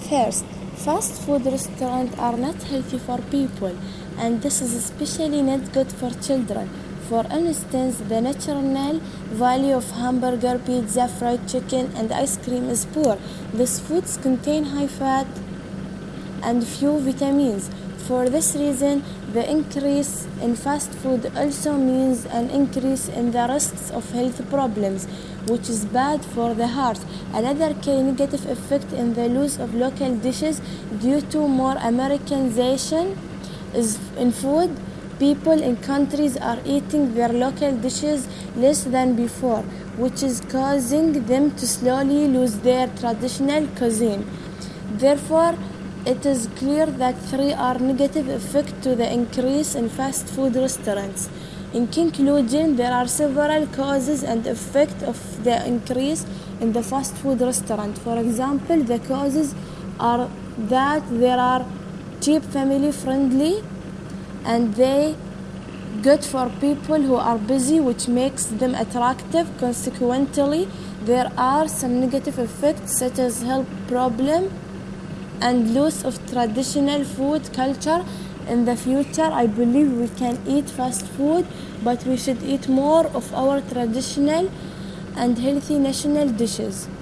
First, fast food restaurants are not healthy for people, and this is especially not good for children. For instance, the nutritional value of hamburger, pizza, fried chicken, and ice cream is poor. These foods contain high fat and few vitamins. For this reason, the increase in fast food also means an increase in the risks of health problems, which is bad for the heart. Another key negative effect in the loss of local dishes due to more Americanization is in food. People in countries are eating their local dishes less than before, which is causing them to slowly lose their traditional cuisine. Therefore, it is clear that three are negative effects to the increase in fast food restaurants. In conclusion, there are several causes and effects of the increase in the fast food restaurant. For example, the causes are that there are cheap, family friendly, and they good for people who are busy, which makes them attractive. Consequently, there are some negative effects such as health problem and loss of traditional food culture. In the future, I believe we can eat fast food, but we should eat more of our traditional and healthy national dishes.